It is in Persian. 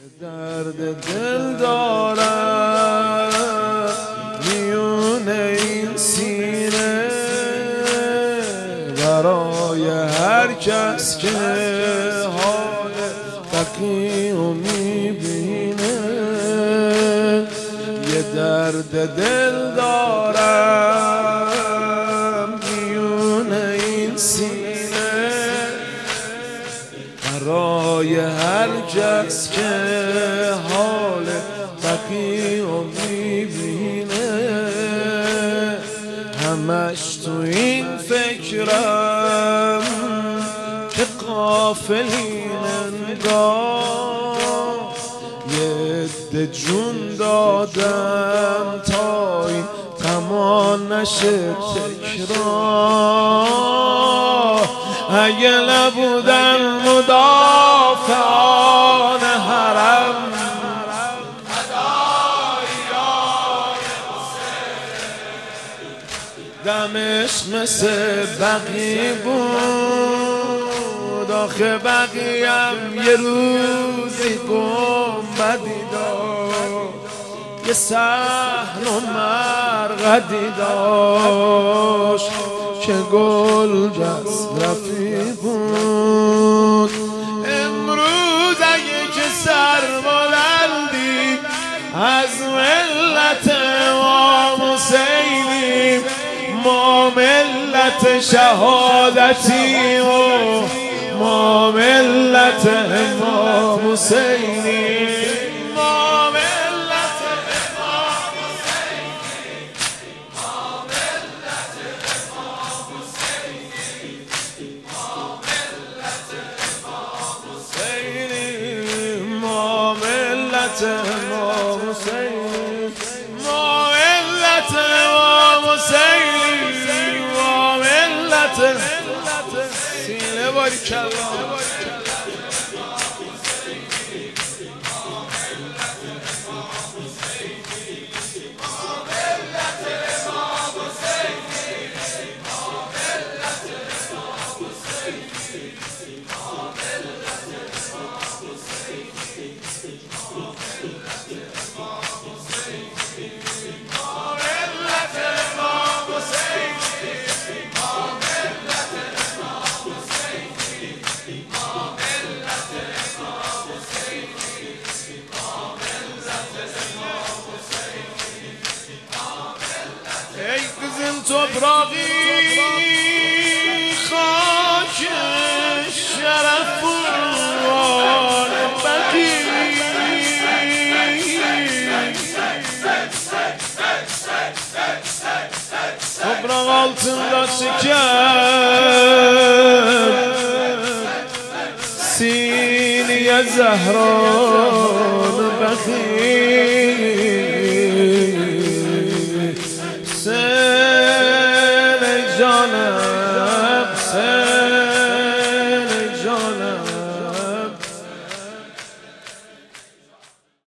درد دل دارم میون این سینه برای هر کس که حال بقیو میبینه. یه درد دل دارم میون این سینه برای هر کس که حال بقیو میبینه. همش تو این فکرم که غافلین انگار یه عده جون دادم تا این تمام نشه تکرار. اگه نبودن مدافعان حرم دمش مثل بقی بود. آخه بقیم یه روزی گنبدی داشت، یه صحن و مرقدی داشت که گل جزرفی بود. امروز اگه که سر بلندی از ملت امام حسینی، ما ملت شهادتی و ما ملت امام حسینی، ما ملت امام حسینی، ما ملت امام حسینی، ما ملت امام حسینی، ما ملت امام حسینی، ما ملت امام حسینی، ما ملت سینه باری کلا. ای bizim toprağı خاک شرف بروان بقی. Toprak altında çeker Siniye Zehran Baki. Sen ey canım